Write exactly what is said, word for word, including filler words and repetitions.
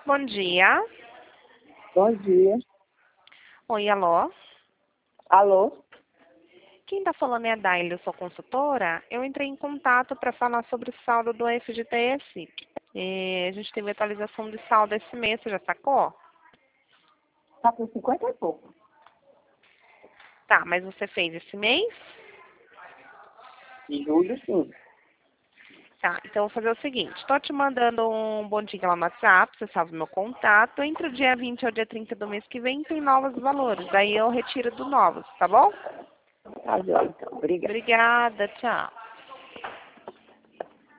Bom dia. Bom dia. Oi, alô? Alô? Quem está falando é a Daile, eu sou consultora. Eu entrei em contato para falar sobre o saldo do F G T S. E a gente teve atualização de saldo esse mês, você já sacou? Tá com cinquenta e pouco. Tá, mas você fez esse mês? De julho, sim. Tá, então eu vou fazer o seguinte. Estou te mandando um bom dia lá no WhatsApp, você salva meu contato. Entre o dia vinte ao dia trinta do mês que vem tem novos valores. Aí eu retiro do novos, tá bom? Tá, joia, então. Obrigada. Obrigada, tchau.